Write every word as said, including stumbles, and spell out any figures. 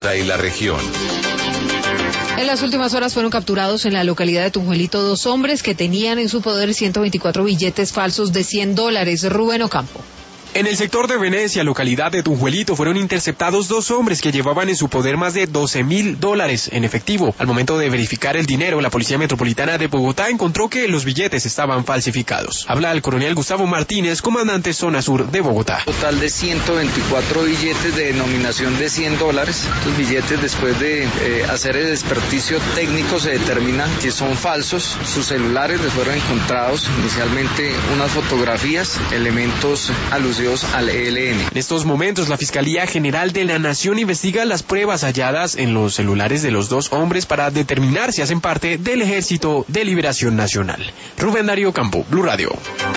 Bogotá y la región. En las últimas horas fueron capturados en la localidad de Tunjuelito dos hombres que tenían en su poder ciento veinticuatro billetes falsos de cien dólares. Rubén Ocampo. En el sector de Venecia, localidad de Tunjuelito, fueron interceptados dos hombres que llevaban en su poder más de doce mil dólares en efectivo. Al momento de verificar el dinero, la Policía Metropolitana de Bogotá encontró que los billetes estaban falsificados. Habla el coronel Gustavo Martínez, comandante Zona Sur de Bogotá. Total de ciento veinticuatro billetes de denominación de cien dólares. Estos billetes, después de eh, hacer el experticio técnico, se determina que son falsos. Sus celulares les fueron encontrados inicialmente unas fotografías, elementos alusivos al E L N. En estos momentos, la Fiscalía General de la Nación investiga las pruebas halladas en los celulares de los dos hombres para determinar si hacen parte del Ejército de Liberación Nacional. Rubén Darío Campo, Blue Radio.